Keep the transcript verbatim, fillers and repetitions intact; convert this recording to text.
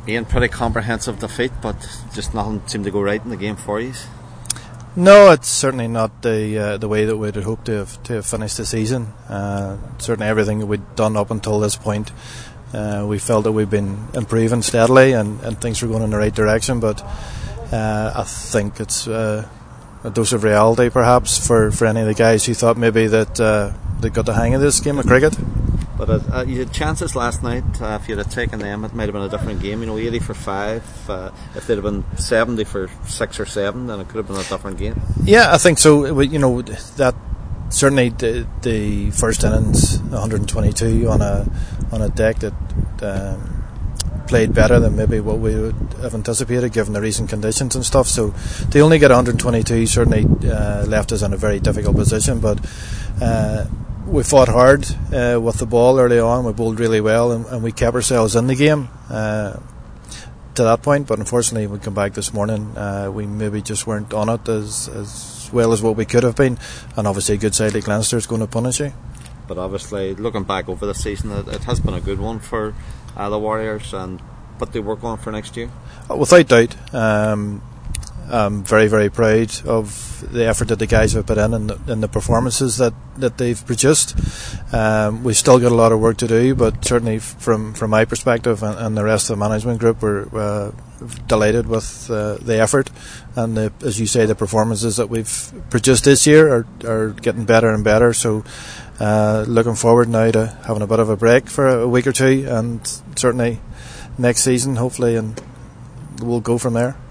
Ian, pretty comprehensive defeat, but just nothing seemed to go right in the game for you. No, it's certainly not the uh, the way that we'd hoped to have to have finished the season. Uh, certainly, everything that we'd done up until this point, uh, we felt that we've been improving steadily, and, and things were going in the right direction. But uh, I think it's uh, a dose of reality, perhaps, for, for any of the guys who thought maybe that uh, they got the hang of this game of cricket. But uh, uh, you had chances last night. Uh, if you'd have taken them, it might have been a different game. You know, eighty for five. Uh, if they'd have been seventy for six or seven, then it could have been a different game. Yeah, I think so. You know, that certainly the, the first innings, one hundred twenty-two on a on a deck that um, played better than maybe what we would have anticipated, given the recent conditions and stuff. So they only get one hundred twenty-two certainly uh, left us in a very difficult position, but. Uh, We fought hard uh, with the ball early on. We bowled really well, and, and we kept ourselves in the game uh, to that point. But unfortunately, we come back this morning. Uh, we maybe just weren't on it as as well as what we could have been. And obviously, a good side like Leinster is going to punish you. But obviously, looking back over the season, it, it has been a good one for uh, the Warriors. And what they work on for next year? Without doubt. Um, I'm very, very proud of the effort that the guys have put in and the, and the performances that, that they've produced. Um, we've still got a lot of work to do, but certainly from, from my perspective and, and the rest of the management group, we're uh, delighted with uh, the effort and, the, as you say, the performances that we've produced this year are, are getting better and better. So uh, looking forward now to having a bit of a break for a week or two, and certainly next season, hopefully, and we'll go from there.